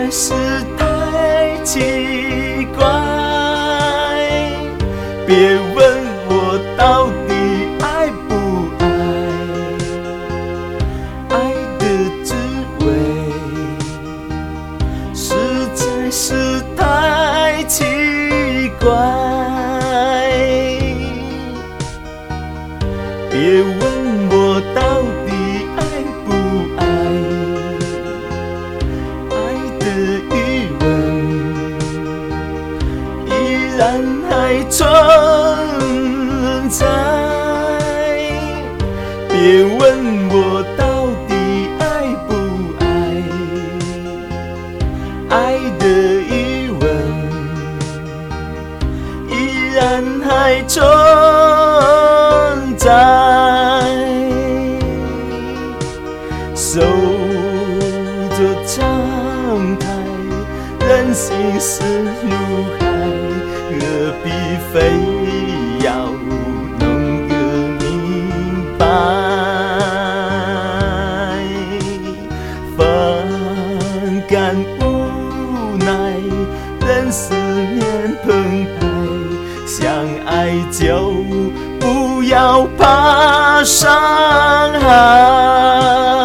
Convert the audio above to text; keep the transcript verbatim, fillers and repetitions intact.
在是太奇怪。别问我到底爱不爱，爱的滋味实在是太奇怪。别问我到底爱不爱，爱的余温依然还存在。别问我到底爱不爱，爱的余温依然还存在。守着常态，人心是如海，何必非要弄个明白？反感无奈，任思念澎湃，相爱就不要怕伤害。